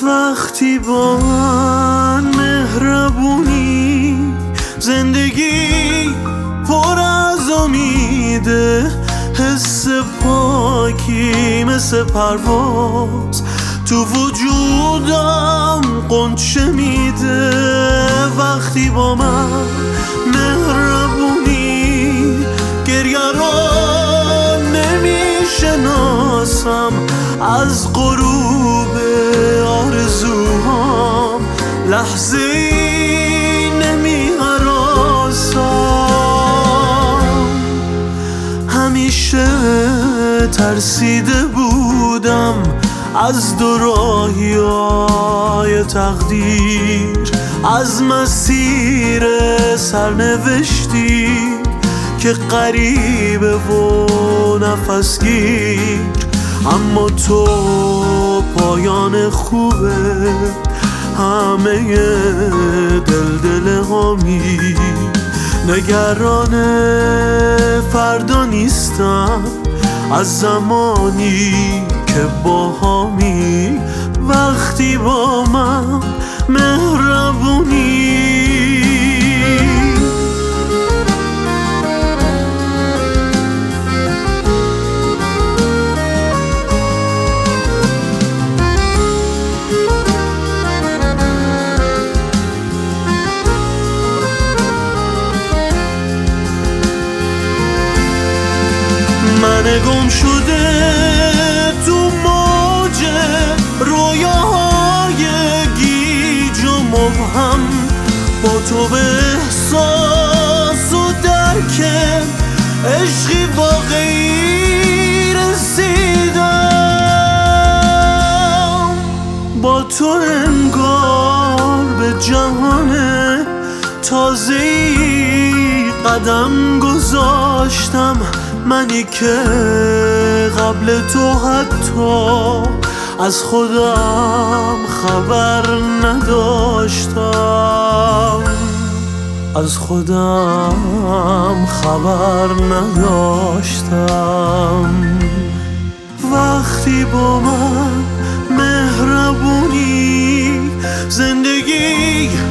وقتی با من مهربونی، زندگی پر از امیده، حس پاکی مثل پرواز تو وجودم غنچه میده. وقتی با من مهربونی، گریه را نمیشناسم، از غروب آرزوهام لحظه ای نمی هراسم. همیشه ترسیده بودم از دوراهی‌های تقدیر، از مسیر سرنوشتی که غریبه و نفسگیر. اما تو پایان خوبه، همه دل هامی، نگران فردا نیستم از زمانی که با همی. وقتی با من مهربونی، من گم شده تو موج رویاهای گیج و مبهم، با تو به احساس و درک عشقی واقعی رسیدم. با تو انگار به جهان تازه‌ای قدم گذاشتم، منی که قبل تو حتی از خودم خبر نداشتم، از خودم خبر نداشتم. وقتی با من مهربونی، زندگی